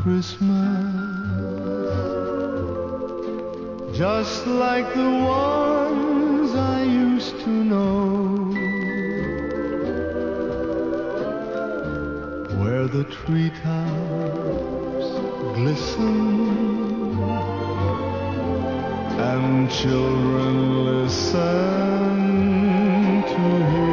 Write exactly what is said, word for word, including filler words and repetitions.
Christmas, just like the ones I used to know, where the treetops glisten and children listen to hear